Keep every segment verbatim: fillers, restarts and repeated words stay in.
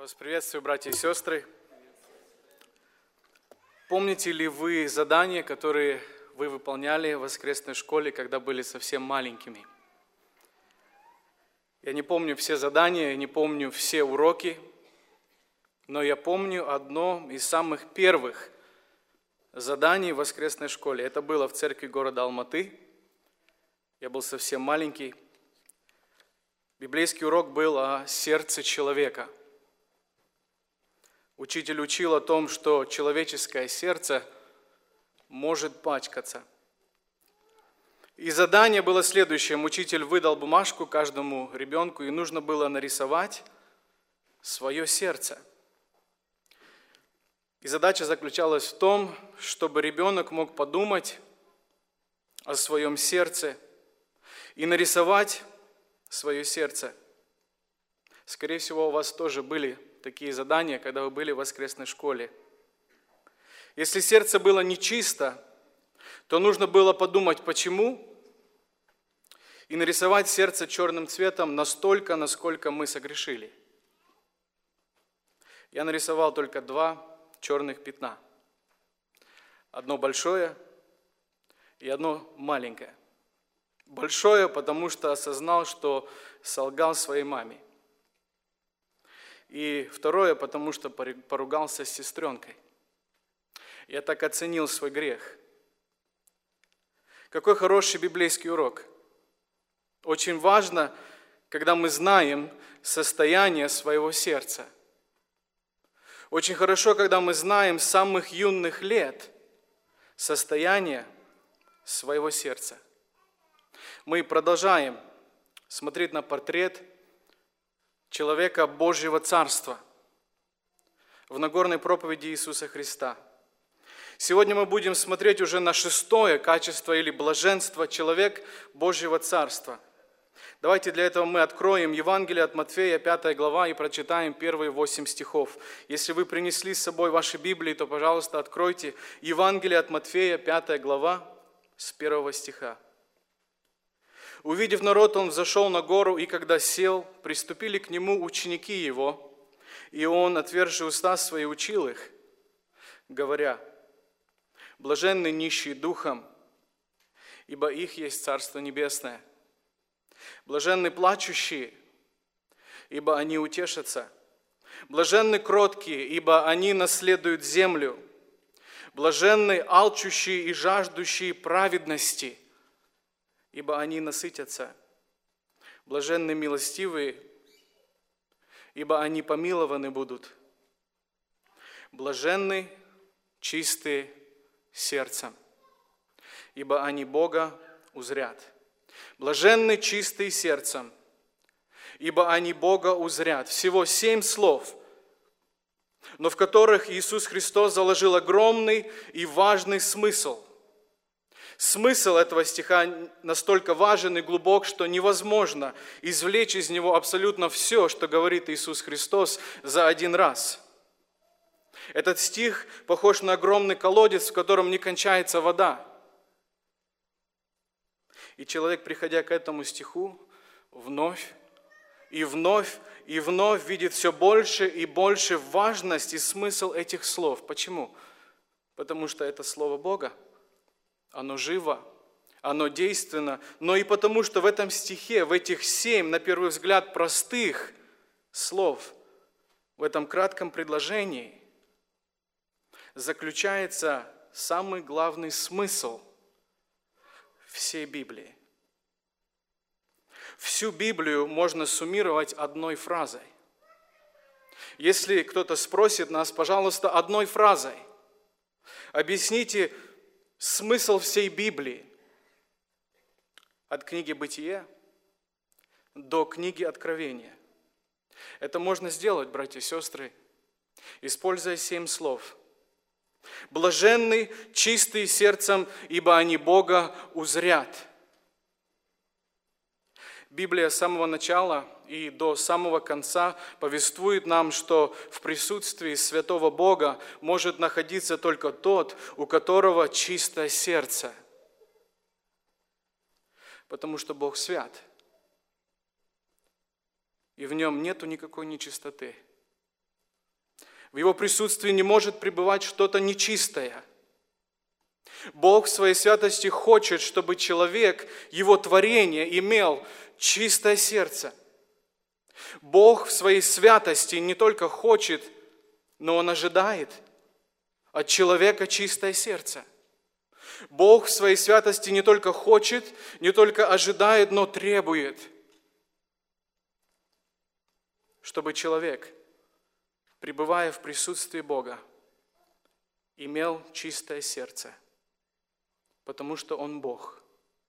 вас приветствую, братья и сестры. Помните ли вы задания, которые вы выполняли в воскресной школе, когда были совсем маленькими? Я не помню все задания, я не помню все уроки, но я помню одно из самых первых заданий в воскресной школе. Это было в церкви города Алматы. Я был совсем маленький. Библейский урок был о сердце человека. Учитель учил о том, что человеческое сердце может пачкаться. И задание было следующее. Учитель выдал бумажку каждому ребенку, и нужно было нарисовать свое сердце. И задача заключалась в том, чтобы ребенок мог подумать о своем сердце и нарисовать свое сердце. Скорее всего, у вас тоже были такие задания, когда вы были в воскресной школе. Если сердце было нечисто, то нужно было подумать, почему, и нарисовать сердце черным цветом настолько, насколько мы согрешили. Я нарисовал только два черных пятна. Одно большое и одно маленькое. Большое, потому что осознал, что солгал своей маме. И второе, потому что поругался с сестренкой. Я так оценил свой грех. Какой хороший библейский урок. Очень важно, когда мы знаем состояние своего сердца. Очень хорошо, когда мы знаем с самых юных лет состояние своего сердца. Мы продолжаем смотреть на портрет человека Божьего Царства в Нагорной проповеди Иисуса Христа. Сегодня мы будем смотреть уже на шестое качество или блаженство человек Божьего Царства. Давайте для этого мы откроем Евангелие от Матфея, пятая глава, и прочитаем первые восемь стихов. Если вы принесли с собой ваши Библии, то, пожалуйста, откройте Евангелие от Матфея, пятая глава, с первого стиха. Увидев народ, он взошел на гору, и когда сел, приступили к нему ученики его, и он, отвержи уста свои, учил их, говоря: блаженны нищие духом, ибо их есть Царство Небесное. Блаженны плачущие, ибо они утешатся. Блаженны кроткие, ибо они наследуют землю. Блаженны алчущие и жаждущие праведности, ибо они насытятся. Блаженны милостивые, ибо они помилованы будут. Блаженны чистые сердцем, ибо они Бога узрят. Блаженны чистые сердцем, ибо они Бога узрят. Всего семь слов, но в которых Иисус Христос заложил огромный и важный смысл. Смысл этого стиха настолько важен и глубок, что невозможно извлечь из него абсолютно все, что говорит Иисус Христос, за один раз. Этот стих похож на огромный колодец, в котором не кончается вода. И человек, приходя к этому стиху, вновь и вновь и вновь видит все больше и больше важность и смысл этих слов. Почему? Потому что это Слово Бога. Оно живо, оно действенно, но и потому, что в этом стихе, в этих семь, на первый взгляд, простых слов, в этом кратком предложении заключается самый главный смысл всей Библии. Всю Библию можно суммировать одной фразой. Если кто-то спросит нас, пожалуйста, одной фразой, объясните смысл всей Библии от книги Бытия до книги Откровения. Это можно сделать, братья и сестры, используя семь слов. Блаженны чистые сердцем, ибо они Бога узрят. Библия с самого начала и до самого конца повествует нам, что в присутствии святого Бога может находиться только тот, у которого чистое сердце. Потому что Бог свят. И в нем нету никакой нечистоты. В Его присутствии не может пребывать что-то нечистое. Бог в своей святости хочет, чтобы человек, его творение, имел чистое сердце. Бог в своей святости не только хочет, но Он ожидает от человека чистое сердце. Бог в своей святости не только хочет, не только ожидает, но требует, чтобы человек, пребывая в присутствии Бога, имел чистое сердце, потому что Он Бог.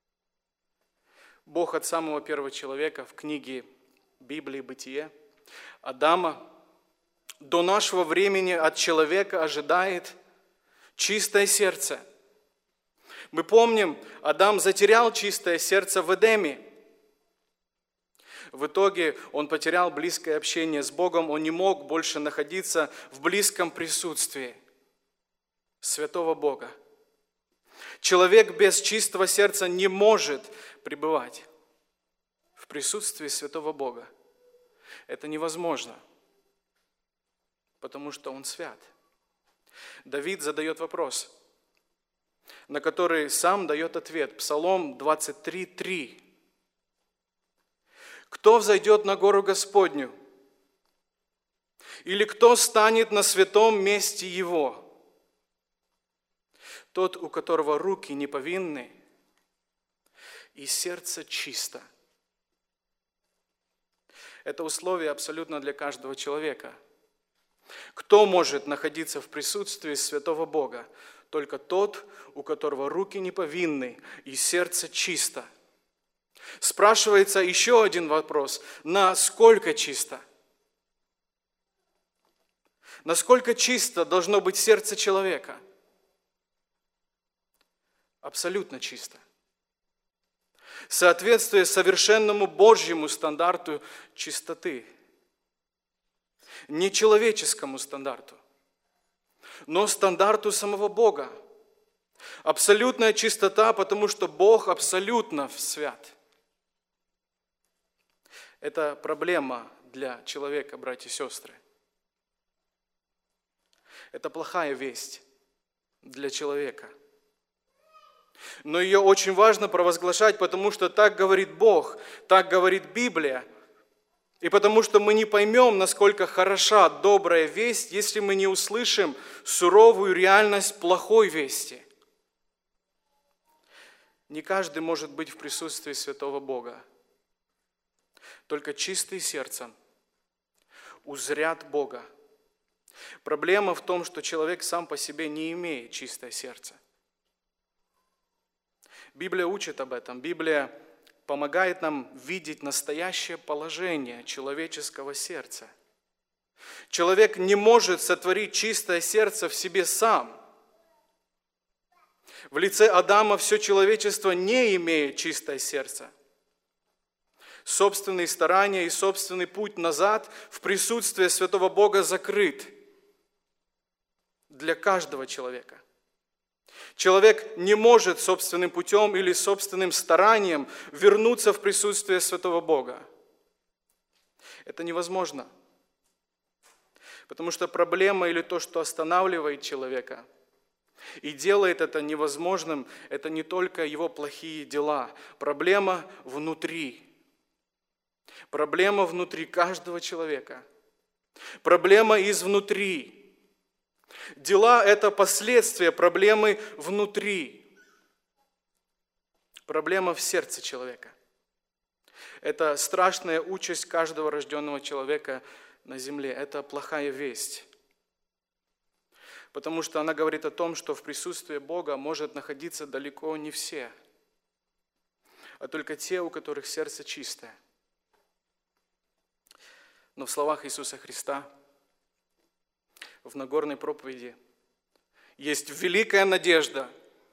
Бог от самого первого человека в книге Библии «Бытие», Адама, до нашего времени от человека ожидает чистое сердце. Мы помним, Адам затерял чистое сердце в Эдеме. В итоге он потерял близкое общение с Богом, он не мог больше находиться в близком присутствии святого Бога. Человек без чистого сердца не может пребывать в присутствии святого Бога. Это невозможно, потому что Он свят. Давид задает вопрос, на который сам дает ответ. Псалом двадцать три, три. «Кто взойдет на гору Господню? Или кто станет на святом месте Его? Тот, у которого руки не повинны и сердце чисто». Это условие абсолютно для каждого человека. Кто может находиться в присутствии святого Бога? Только тот, у которого руки не повинны и сердце чисто. Спрашивается еще один вопрос. Насколько чисто? Насколько чисто должно быть сердце человека? Абсолютно чисто. Соответствуя совершенному Божьему стандарту чистоты. Не человеческому стандарту, но стандарту самого Бога. Абсолютная чистота, потому что Бог абсолютно свят. Это проблема для человека, братья и сестры. Это плохая весть для человека. Но ее очень важно провозглашать, потому что так говорит Бог, так говорит Библия. И потому что мы не поймем, насколько хороша добрая весть, если мы не услышим суровую реальность плохой вести. Не каждый может быть в присутствии святого Бога. Только чистые сердцем узрят Бога. Проблема в том, что человек сам по себе не имеет чистое сердце. Библия учит об этом. Библия помогает нам видеть настоящее положение человеческого сердца. Человек не может сотворить чистое сердце в себе сам. В лице Адама все человечество не имеет чистое сердце. Собственные старания и собственный путь назад в присутствие святого Бога закрыт для каждого человека. Человек не может собственным путем или собственным старанием вернуться в присутствие святого Бога. Это невозможно. Потому что проблема или то, что останавливает человека и делает это невозможным, это не только его плохие дела. Проблема внутри. Проблема внутри каждого человека. Проблема изнутри. Дела – это последствия проблемы внутри. Проблема в сердце человека. Это страшная участь каждого рожденного человека на земле. Это плохая весть. Потому что она говорит о том, что в присутствии Бога может находиться далеко не все, а только те, у которых сердце чистое. Но в словах Иисуса Христа, в Нагорной проповеди, есть великая надежда.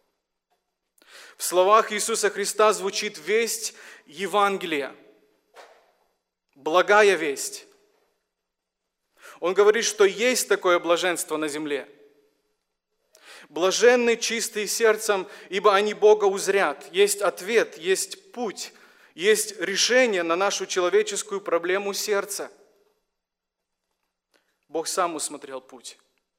В словах Иисуса Христа звучит весть Евангелия, благая весть. Он говорит, что есть такое блаженство на земле. Блаженны чистые сердцем, ибо они Бога узрят. Есть ответ, есть путь, есть решение на нашу человеческую проблему сердца. Бог сам усмотрел путь.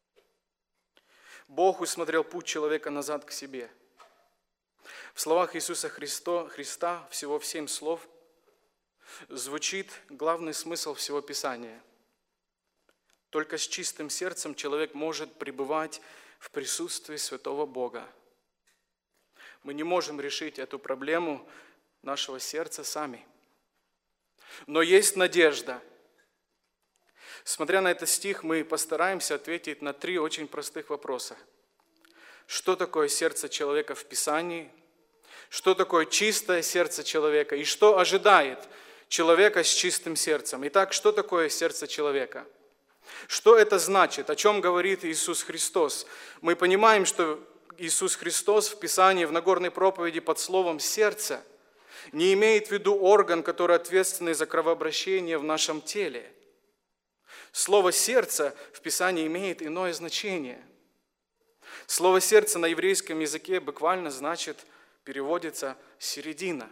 Бог усмотрел путь человека назад к себе. В словах Иисуса Христо, Христа, всего в семь слов, звучит главный смысл всего Писания. Только с чистым сердцем человек может пребывать в присутствии святого Бога. Мы не можем решить эту проблему нашего сердца сами. Но есть надежда. Смотря на этот стих, мы постараемся ответить на три очень простых вопроса. Что такое сердце человека в Писании? Что такое чистое сердце человека? И что ожидает человека с чистым сердцем? Итак, что такое сердце человека? Что это значит? О чем говорит Иисус Христос? Мы понимаем, что Иисус Христос в Писании, в Нагорной проповеди под словом «сердце» не имеет в виду орган, который ответственный за кровообращение в нашем теле. Слово «сердце» в Писании имеет иное значение. Слово «сердце» на еврейском языке буквально значит, переводится «середина».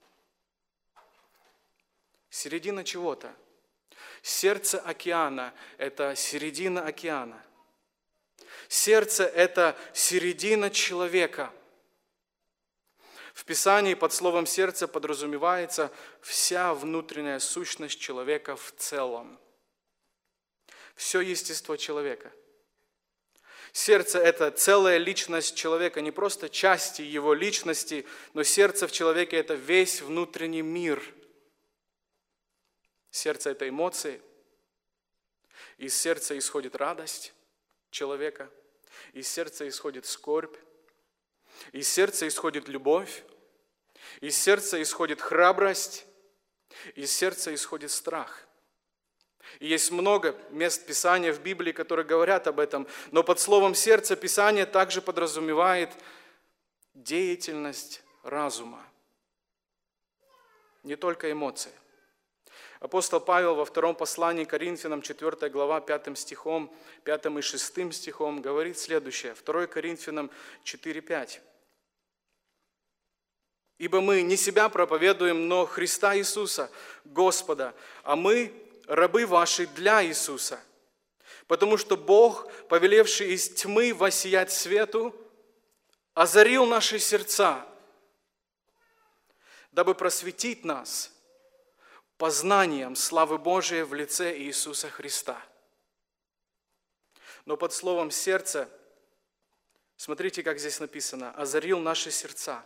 Середина чего-то. Сердце океана – это середина океана. Сердце – это середина человека. В Писании под словом «сердце» подразумевается вся внутренняя сущность человека в целом. Все естество человека. Сердце – это целая личность человека, не просто части его личности, но сердце в человеке – это весь внутренний мир. Сердце – это эмоции. Из сердца исходит радость человека. Из сердца исходит скорбь. Из сердца исходит любовь. Из сердца исходит храбрость. Из сердца исходит страх. И есть много мест Писания в Библии, которые говорят об этом. Но под словом «сердце» Писание также подразумевает деятельность разума. Не только эмоции. Апостол Павел во втором послании к Коринфянам, четвёртая глава, пятым стихом, пятым и шестым стихом говорит следующее. второе Коринфянам четыре пять. «Ибо мы не себя проповедуем, но Христа Иисуса, Господа, а мы рабы ваши для Иисуса. Потому что Бог, повелевший из тьмы воссиять свету, озарил наши сердца, дабы просветить нас познанием славы Божией в лице Иисуса Христа». Но под словом «сердце», смотрите, как здесь написано, «озарил наши сердца».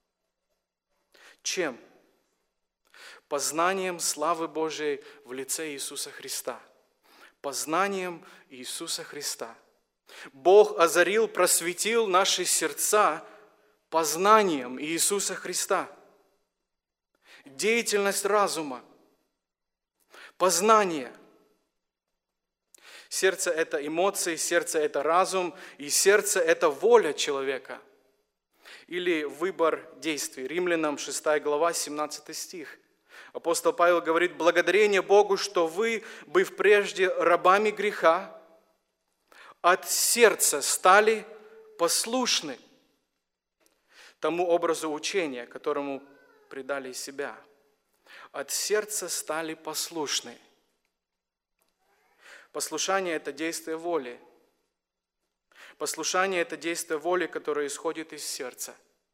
Чем? Познанием славы Божией в лице Иисуса Христа. Познанием Иисуса Христа. Бог озарил, просветил наши сердца познанием Иисуса Христа. Деятельность разума. Познание. Сердце – это эмоции, сердце – это разум, и сердце – это воля человека. Или выбор действий. Римлянам шестая глава, семнадцатый стих. Апостол Павел говорит: «Благодарение Богу, что вы, быв прежде рабами греха, от сердца стали послушны тому образу учения, которому предали себя». От сердца стали послушны. Послушание – это действие воли. Послушание – это действие воли, которое исходит из сердца.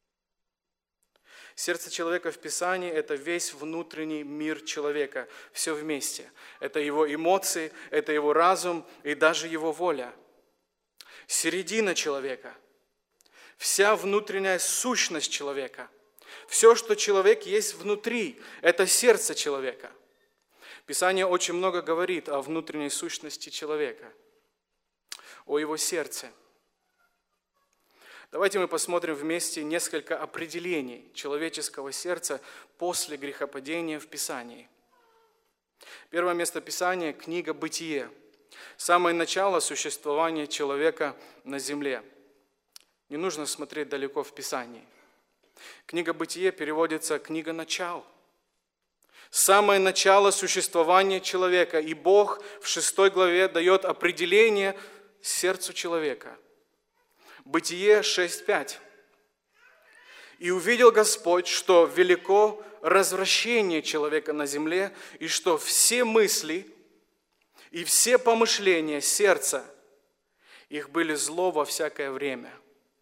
Сердце человека в Писании – это весь внутренний мир человека, все вместе. Это его эмоции, это его разум и даже его воля. Середина человека, вся внутренняя сущность человека, все, что человек есть внутри, это сердце человека. Писание очень много говорит о внутренней сущности человека, о его сердце. Давайте мы посмотрим вместе несколько определений человеческого сердца после грехопадения в Писании. Первое место Писания – книга «Бытие». Самое начало существования человека на земле. Не нужно смотреть далеко в Писании. Книга «Бытие» переводится «книга начал». Самое начало существования человека. И Бог в шестой главе дает определение сердцу человека. Бытие шесть пять. «И увидел Господь, что велико развращение человека на земле, и что все мысли И все помышления сердца их были зло во всякое время.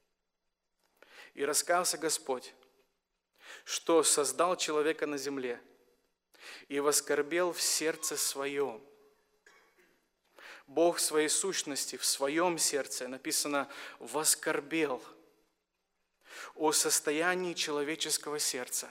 И раскаялся Господь, что создал человека на земле, и воскорбел в сердце своем. Бог в своей сущности, в своем сердце, написано, воскорбел о состоянии человеческого сердца.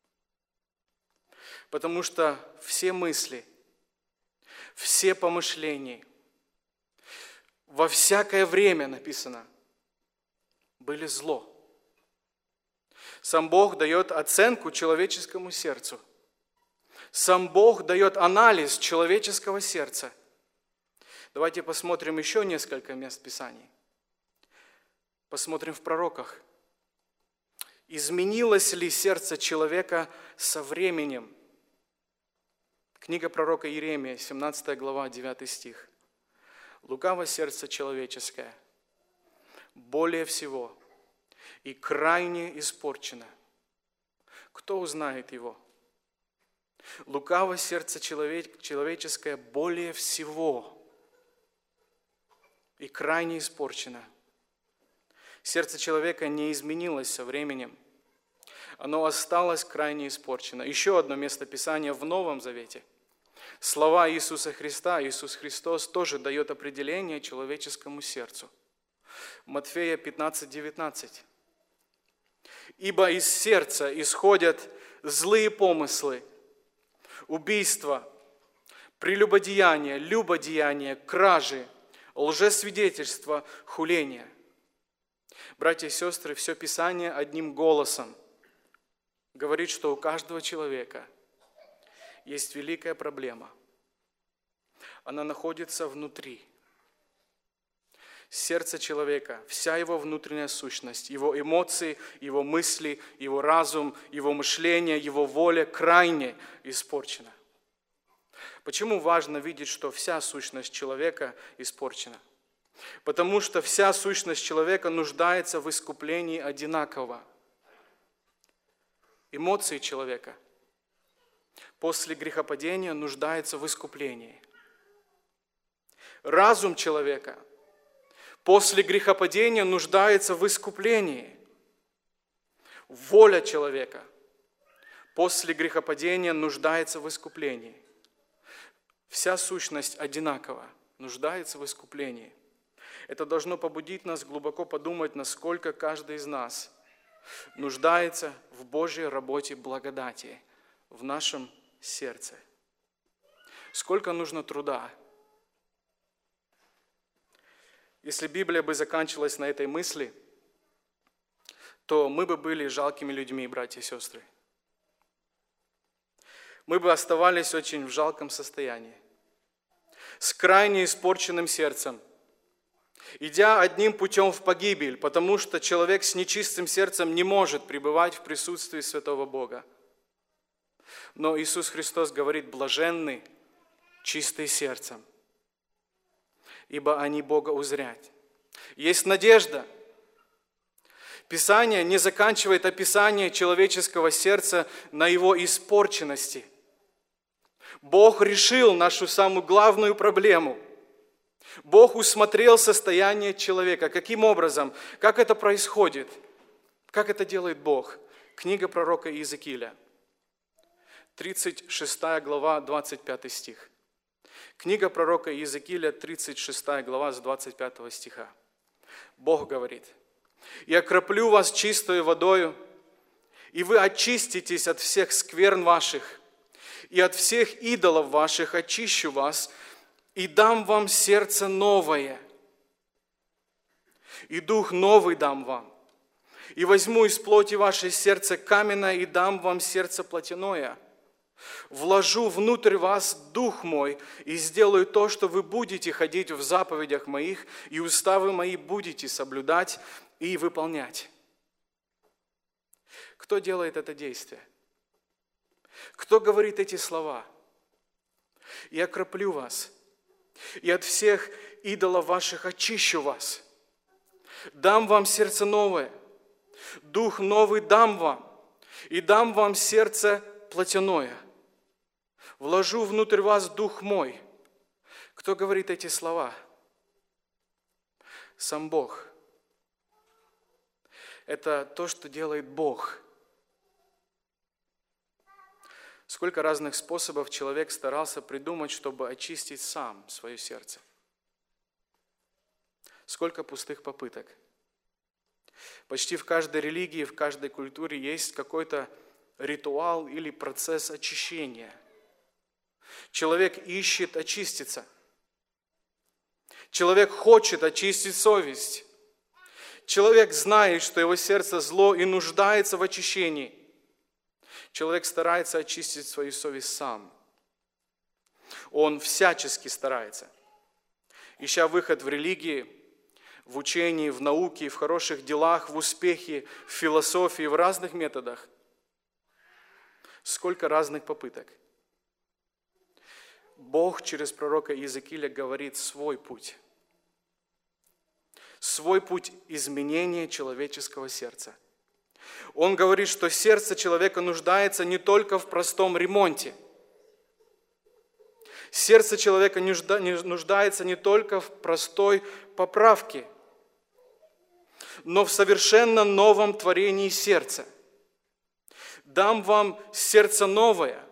Потому что все мысли, все помышления, во всякое время, написано, были зло. Сам Бог дает оценку человеческому сердцу. Сам Бог дает анализ человеческого сердца. Давайте посмотрим еще несколько мест Писаний. Посмотрим в пророках. Изменилось ли сердце человека со временем? Книга пророка Иеремии, семнадцатая глава, девятый стих. Лукаво сердце человеческое, более всего, и крайне испорчено. Кто узнает его? Лукаво сердце человеческое более всего и крайне испорчено. Сердце человека не изменилось со временем. Оно осталось крайне испорчено. Еще одно место Писания в Новом Завете. Слова Иисуса Христа. Иисус Христос тоже дает определение человеческому сердцу. Матфея пятнадцать девятнадцать. «Ибо из сердца исходят злые помыслы, убийства, прелюбодеяния, любодеяния, кражи, лжесвидетельства, хуления». Братья и сестры, все Писание одним голосом говорит, что у каждого человека есть великая проблема. Она находится внутри. Сердце человека, вся его внутренняя сущность, его эмоции, его мысли, его разум, его мышление, его воля крайне испорчена. Почему важно видеть, что вся сущность человека испорчена? Потому что вся сущность человека нуждается в искуплении одинаково. Эмоции человека после грехопадения нуждаются в искуплении. Разум человека после грехопадения нуждается в искуплении. Воля человека после грехопадения нуждается в искуплении. Вся сущность одинакова, нуждается в искуплении. Это должно побудить нас глубоко подумать, насколько каждый из нас нуждается в Божьей работе благодати в нашем сердце. Сколько нужно труда. Если Библия бы заканчивалась на этой мысли, то мы бы были жалкими людьми, братья и сестры. Мы бы оставались очень в жалком состоянии, с крайне испорченным сердцем, идя одним путем в погибель, потому что человек с нечистым сердцем не может пребывать в присутствии святого Бога. Но Иисус Христос говорит: блаженны чистые сердцем, ибо они Бога узрят. Есть надежда. Писание не заканчивает описание человеческого сердца на его испорченности. Бог решил нашу самую главную проблему. Бог усмотрел состояние человека. Каким образом? Как это происходит? Как это делает Бог? Книга пророка Иезекииля, тридцать шестая глава, двадцать пятый стих. Книга пророка Иезекииля, тридцать шестая глава, с двадцать пятого стиха. Бог говорит: «Я окроплю вас чистою водою, и вы очиститесь от всех скверн ваших, и от всех идолов ваших очищу вас, и дам вам сердце новое, и дух новый дам вам, и возьму из плоти вашей сердце каменное, и дам вам сердце плотяное. Вложу внутрь вас дух мой, и сделаю то, что вы будете ходить в заповедях моих, и уставы мои будете соблюдать и выполнять». Кто делает это действие? Кто говорит эти слова? «Я окроплю вас, и от всех идолов ваших очищу вас. Дам вам сердце новое, дух новый дам вам, и дам вам сердце плотяное. Вложу внутрь вас дух мой». Кто говорит эти слова? Сам Бог. Это то, что делает Бог. Сколько разных способов человек старался придумать, чтобы очистить сам свое сердце. Сколько пустых попыток. Почти в каждой религии, в каждой культуре есть какой-то ритуал или процесс очищения. Человек ищет очиститься. Человек хочет очистить совесть. Человек знает, что его сердце зло и нуждается в очищении. Человек старается очистить свою совесть сам. Он всячески старается. Ища выход в религии, в учении, в науке, в хороших делах, в успехе, в философии, в разных методах. Сколько разных попыток. Бог через пророка Иезекииля говорит свой путь. Свой путь изменения человеческого сердца. Он говорит, что сердце человека нуждается не только в простом ремонте. Сердце человека нуждается не только в простой поправке, но в совершенно новом творении сердца. Дам вам сердце новое.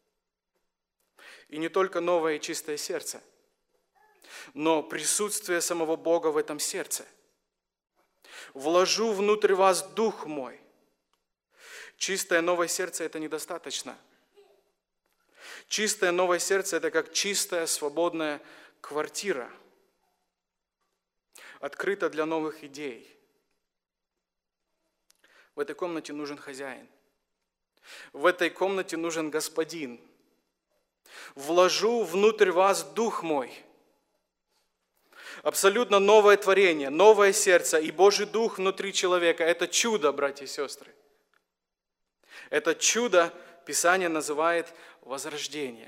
И не только новое и чистое сердце, но присутствие самого Бога в этом сердце. Вложу внутрь вас Дух мой. Чистое новое сердце – это недостаточно. Чистое новое сердце – это как чистая свободная квартира, открыта для новых идей. В этой комнате нужен хозяин. В этой комнате нужен господин. Вложу внутрь вас Дух мой. Абсолютно новое творение, новое сердце и Божий Дух внутри человека – это чудо, братья и сестры. Это чудо Писание называет возрождение.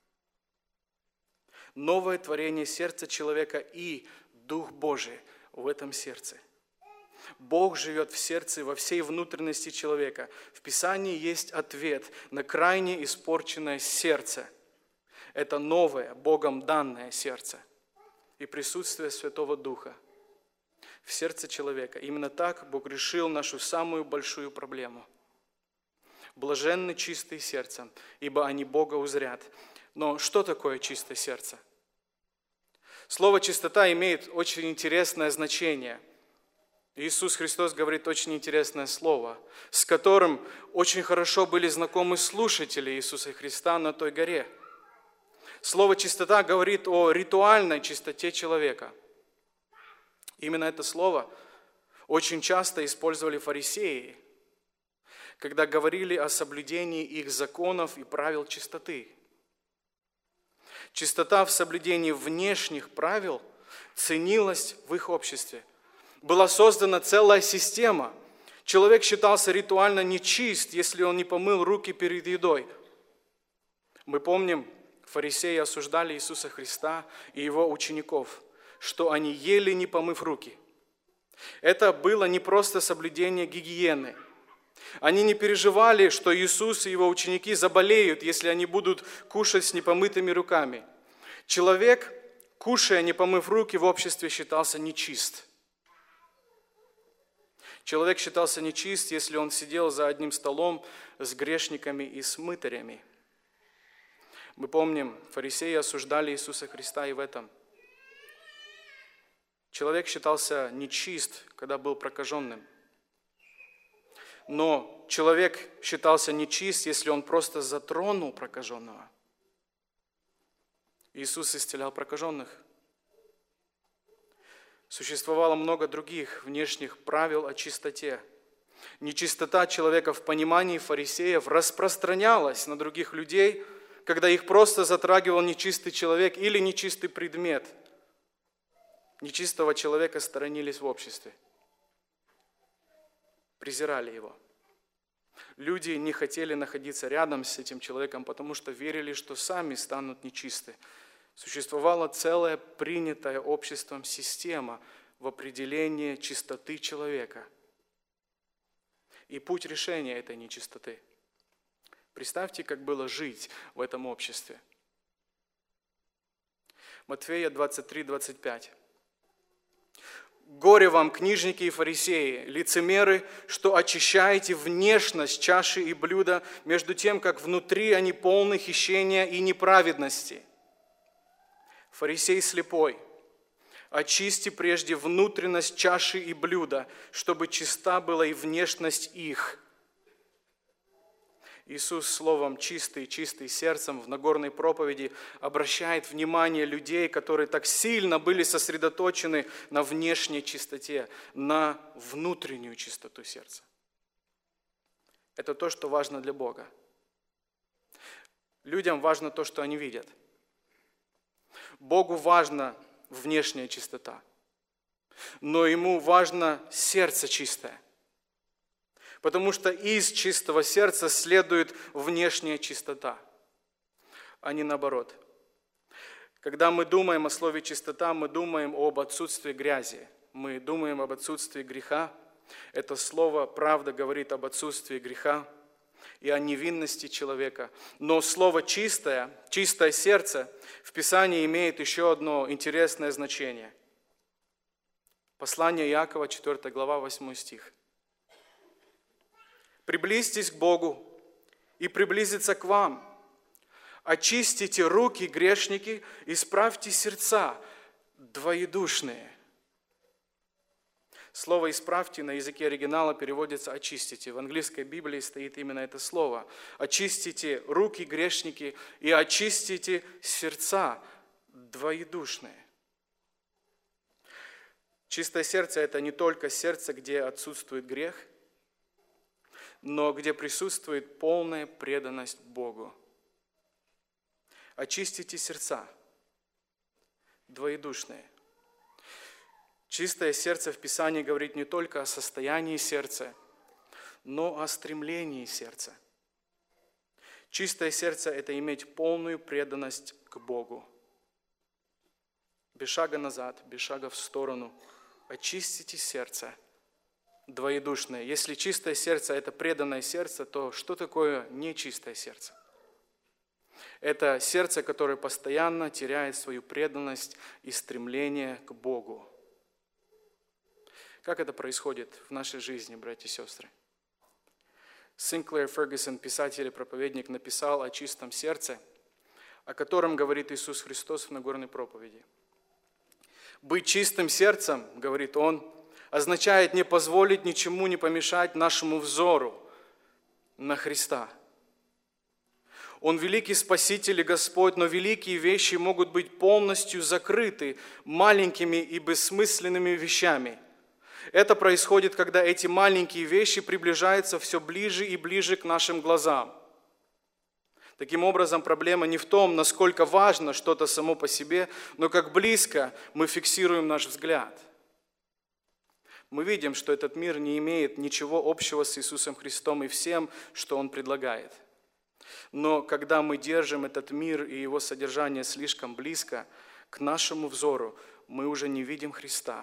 Новое творение сердца человека и Дух Божий в этом сердце. Бог живет в сердце, во всей внутренности человека. В Писании есть ответ на крайне испорченное сердце. Это новое, Богом данное сердце и присутствие Святого Духа в сердце человека. Именно так Бог решил нашу самую большую проблему. Блаженны чистые сердцем, ибо они Бога узрят. Но что такое чистое сердце? Слово «чистота» имеет очень интересное значение. Иисус Христос говорит очень интересное слово, с которым очень хорошо были знакомы слушатели Иисуса Христа на той горе. Слово «чистота» говорит о ритуальной чистоте человека. Именно это слово очень часто использовали фарисеи, когда говорили о соблюдении их законов и правил чистоты. Чистота в соблюдении внешних правил ценилась в их обществе. Была создана целая система. Человек считался ритуально нечист, если он не помыл руки перед едой. Мы помним, фарисеи осуждали Иисуса Христа и его учеников, что они ели, не помыв руки. Это было не просто соблюдение гигиены. Они не переживали, что Иисус и его ученики заболеют, если они будут кушать с непомытыми руками. Человек, кушая, не помыв руки, в обществе считался нечист. Человек считался нечист, если он сидел за одним столом с грешниками и с мытарями. Мы помним, фарисеи осуждали Иисуса Христа и в этом. Человек считался нечист, когда был прокаженным. Но человек считался нечист, если он просто затронул прокаженного. Иисус исцелял прокаженных. Существовало много других внешних правил о чистоте. Нечистота человека в понимании фарисеев распространялась на других людей, когда их просто затрагивал нечистый человек или нечистый предмет. Нечистого человека сторонились в обществе. Презирали его. Люди не хотели находиться рядом с этим человеком, потому что верили, что сами станут нечисты. Существовала целая принятая обществом система в определении чистоты человека и путь решения этой нечистоты. Представьте, как было жить в этом обществе. Матфея двадцать три двадцать пять. «Горе вам, книжники и фарисеи, лицемеры, что очищаете внешность чаши и блюда, между тем, как внутри они полны хищения и неправедности. Фарисей слепой, очисти прежде внутренность чаши и блюда, чтобы чиста была и внешность их». Иисус словом «чистый, чистый сердцем» в Нагорной проповеди обращает внимание людей, которые так сильно были сосредоточены на внешней чистоте, на внутреннюю чистоту сердца. Это то, что важно для Бога. Людям важно то, что они видят. Богу важна внешняя чистота, но Ему важно сердце чистое. Потому что из чистого сердца следует внешняя чистота, а не наоборот. Когда мы думаем о слове «чистота», мы думаем об отсутствии грязи, мы думаем об отсутствии греха. Это слово, правда, говорит об отсутствии греха и о невинности человека. Но слово «чистое», «чистое сердце» в Писании имеет еще одно интересное значение. Послание Иакова, четвёртая глава, восьмой стих. «Приблизьтесь к Богу, и приблизиться к вам. Очистите руки, грешники, исправьте сердца, двоедушные». Слово «исправьте» на языке оригинала переводится «очистите». В английской Библии стоит именно это слово. «Очистите руки, грешники, и очистите сердца, двоедушные». Чистое сердце – это не только сердце, где отсутствует грех, но где присутствует полная преданность Богу. Очистите сердца, двоедушные. Чистое сердце в Писании говорит не только о состоянии сердца, но о стремлении сердца. Чистое сердце – это иметь полную преданность к Богу. Без шага назад, без шага в сторону. Очистите сердце, двоедушное. Если чистое сердце – это преданное сердце, то что такое нечистое сердце? Это сердце, которое постоянно теряет свою преданность и стремление к Богу. Как это происходит в нашей жизни, братья и сестры? Синклер Фергюсон, писатель и проповедник, написал о чистом сердце, о котором говорит Иисус Христос в Нагорной проповеди. «Быть чистым сердцем, — говорит Он, — означает не позволить ничему не помешать нашему взору на Христа. Он великий Спаситель и Господь, но великие вещи могут быть полностью закрыты маленькими и бессмысленными вещами. Это происходит, когда эти маленькие вещи приближаются все ближе и ближе к нашим глазам. Таким образом, проблема не в том, насколько важно что-то само по себе, но как близко мы фиксируем наш взгляд. Мы видим, что этот мир не имеет ничего общего с Иисусом Христом и всем, что Он предлагает. Но когда мы держим этот мир и его содержание слишком близко к нашему взору, мы уже не видим Христа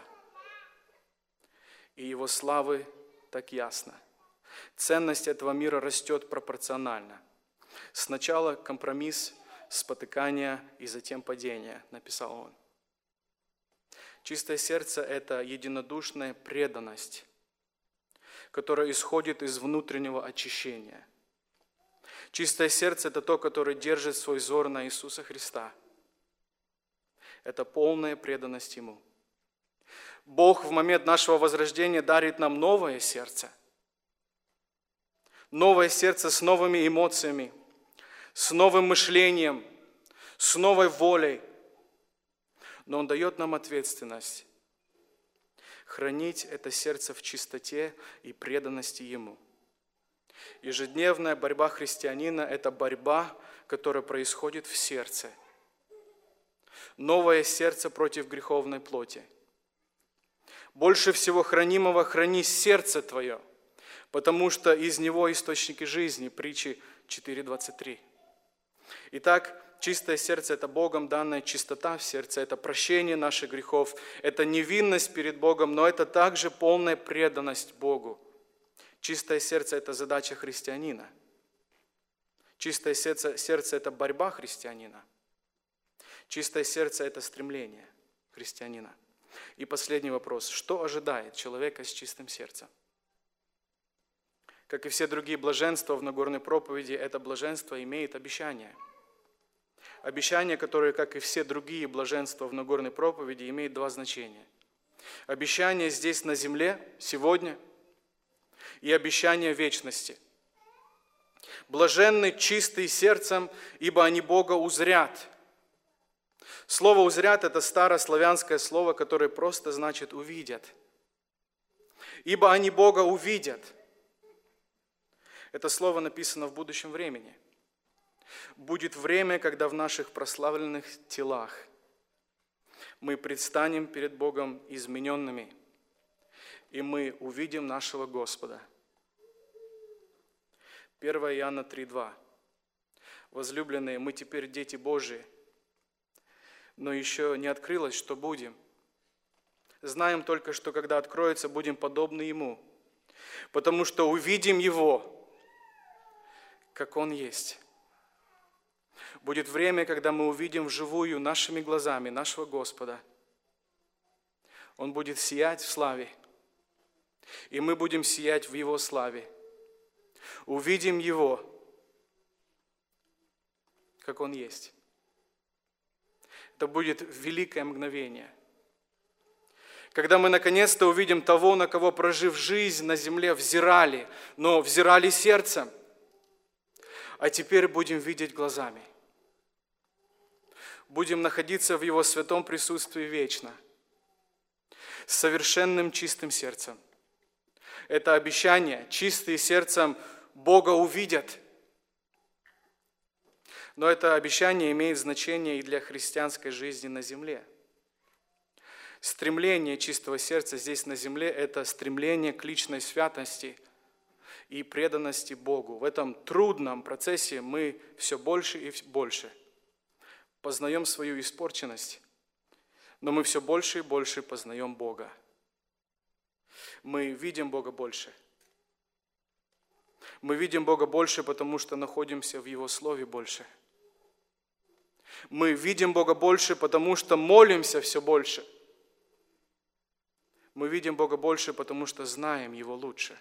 и Его славы так ясно. Ценность этого мира растет пропорционально. Сначала компромисс, спотыкание и затем падение, написал он. Чистое сердце – это единодушная преданность, которая исходит из внутреннего очищения. Чистое сердце – это то, которое держит свой взор на Иисуса Христа. Это полная преданность Ему. Бог в момент нашего возрождения дарит нам новое сердце. Новое сердце с новыми эмоциями, с новым мышлением, с новой волей. Но Он дает нам ответственность хранить это сердце в чистоте и преданности Ему. Ежедневная борьба христианина – это борьба, которая происходит в сердце. Новое сердце против греховной плоти. Больше всего хранимого храни сердце твое, потому что из него источники жизни. Притчи четыре двадцать три. Итак, чистое сердце – это Богом данная чистота в сердце, это прощение наших грехов, это невинность перед Богом, но это также полная преданность Богу. Чистое сердце – это задача христианина. Чистое сердце, сердце – это борьба христианина. Чистое сердце – это стремление христианина. И последний вопрос. Что ожидает человека с чистым сердцем? Как и все другие блаженства в Нагорной проповеди, это блаженство имеет обещание. Обещание, которое, как и все другие блаженства в Нагорной проповеди, имеет два значения. Обещание здесь на земле, сегодня, и обещание вечности. Блаженны чистые сердцем, ибо они Бога узрят. Слово «узрят» – это старославянское слово, которое просто значит «увидят». Ибо они Бога увидят. Это слово написано в будущем времени. Будет время, когда в наших прославленных телах мы предстанем перед Богом измененными, и мы увидим нашего Господа. первое Иоанна три два. Возлюбленные, мы теперь дети Божии, но еще не открылось, что будем. Знаем только, что когда откроется, будем подобны Ему, потому что увидим Его, как Он есть. Будет время, когда мы увидим вживую нашими глазами нашего Господа. Он будет сиять в славе, и мы будем сиять в Его славе. Увидим Его, как Он есть. Это будет великое мгновение, когда мы наконец-то увидим того, на кого, прожив жизнь на земле, взирали, но взирали сердцем, а теперь будем видеть глазами. Будем находиться в Его святом присутствии вечно, с совершенным чистым сердцем. Это обещание, чистые сердцем Бога увидят. Но это обещание имеет значение и для христианской жизни на земле. Стремление чистого сердца здесь на земле – это стремление к личной святости и преданности Богу. В этом трудном процессе мы все больше и больше познаем свою испорченность, но мы все больше и больше познаем Бога. Мы видим Бога больше. Мы видим Бога больше, потому что находимся в Его Слове больше. Мы видим Бога больше, потому что молимся все больше. Мы видим Бога больше, потому что знаем Его лучше.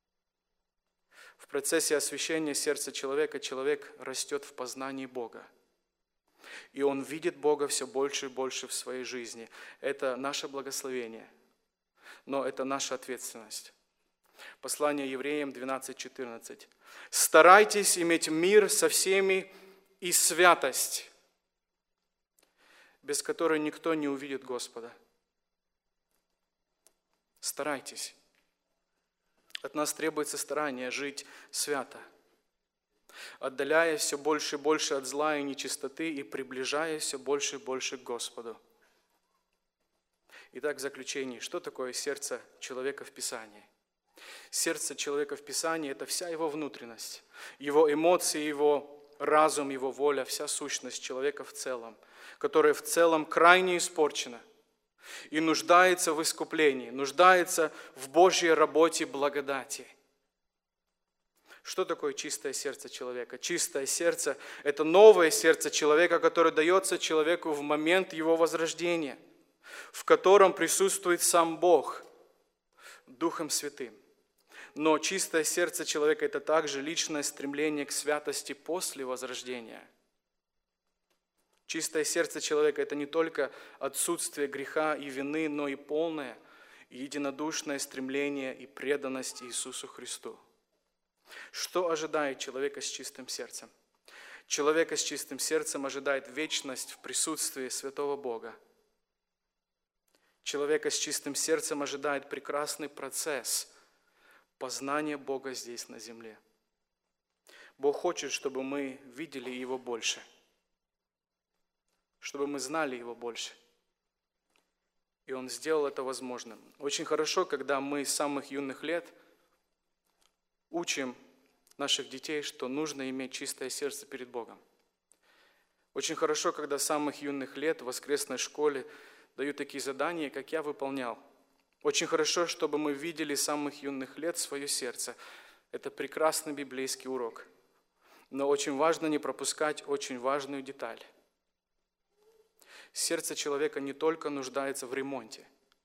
В процессе освящения сердца человека человек растет в познании Бога. И он видит Бога все больше и больше в своей жизни. Это наше благословение, но это наша ответственность. Послание Евреям двенадцать четырнадцать. «Старайтесь иметь мир со всеми и святость, без которой никто не увидит Господа». Старайтесь. От нас требуется старание жить свято, отдаляясь все больше и больше от зла и нечистоты и приближаясь все больше и больше к Господу. Итак, в заключении, что такое сердце человека в Писании? Сердце человека в Писании – это вся его внутренность, его эмоции, его разум, его воля, вся сущность человека в целом, которая в целом крайне испорчена и нуждается в искуплении, нуждается в Божьей работе благодати. Что такое чистое сердце человека? Чистое сердце – это новое сердце человека, которое дается человеку в момент его возрождения, в котором присутствует сам Бог Духом Святым. Но чистое сердце человека – это также личное стремление к святости после возрождения. Чистое сердце человека – это не только отсутствие греха и вины, но и полное и единодушное стремление и преданность Иисусу Христу. Что ожидает человека с чистым сердцем? Человека с чистым сердцем ожидает вечность в присутствии святого Бога. Человека с чистым сердцем ожидает прекрасный процесс познания Бога здесь на земле. Бог хочет, чтобы мы видели Его больше, чтобы мы знали Его больше. И Он сделал это возможным. Очень хорошо, когда мы с самых юных лет учим наших детей, что нужно иметь чистое сердце перед Богом. Очень хорошо, когда с самых юных лет в воскресной школе дают такие задания, как я выполнял. Очень хорошо, чтобы мы видели с самых юных лет свое сердце. Это прекрасный библейский урок. Но очень важно не пропускать очень важную деталь. сердце человека не только нуждается в ремонте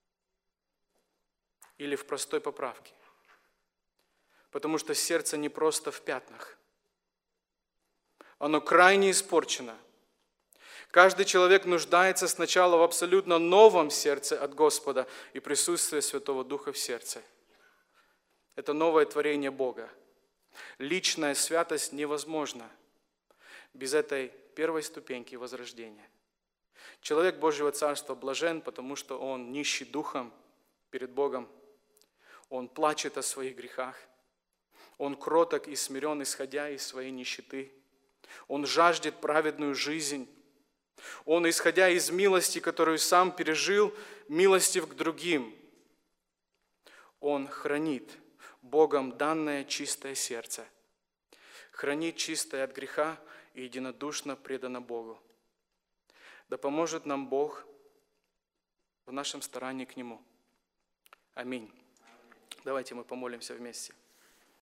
или в простой поправке, потому что сердце не просто в пятнах. Оно крайне испорчено. Каждый человек нуждается сначала в абсолютно новом сердце от Господа и присутствии Святого Духа в сердце. Это новое творение Бога. Личная святость невозможна без этой первой ступеньки возрождения. Человек Божьего Царства блажен, потому что он нищий духом перед Богом. Он плачет о своих грехах. Он кроток и смирен, исходя из своей нищеты. Он жаждет праведную жизнь. Он, исходя из милости, которую сам пережил, милостив к другим. Он хранит Богом данное чистое сердце. Хранит чистое от греха и единодушно предано Богу. Да поможет нам Бог в нашем старании к Нему. Аминь. Давайте мы помолимся вместе.